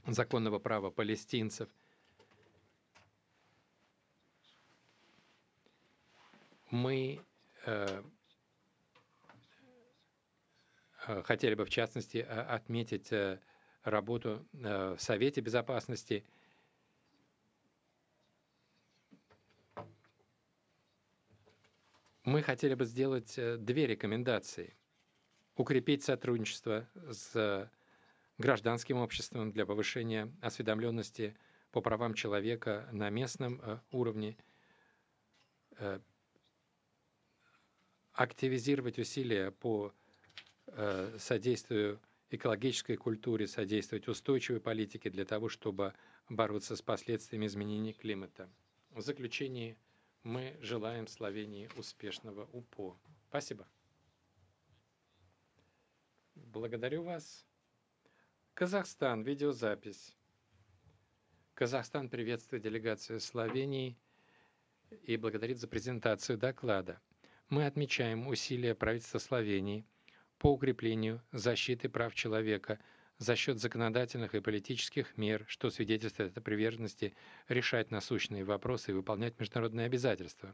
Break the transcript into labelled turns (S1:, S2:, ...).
S1: законного права палестинцев. Мы хотели бы, в частности, отметить работу в Совете Безопасности. Мы хотели бы сделать две рекомендации. Укрепить сотрудничество с гражданским обществом для повышения осведомленности по правам человека на местном уровне, активизировать усилия по содействию экологической культуре, содействовать устойчивой политике для того, чтобы бороться с последствиями изменения климата. В заключение мы желаем Словении успешного УПО. Спасибо. Благодарю вас. Казахстан, видеозапись. Казахстан приветствует делегацию Словении и благодарит за презентацию доклада. Мы отмечаем усилия правительства Словении по укреплению защиты прав человека за счет законодательных и политических мер, что свидетельствует о приверженности решать насущные вопросы и выполнять международные обязательства.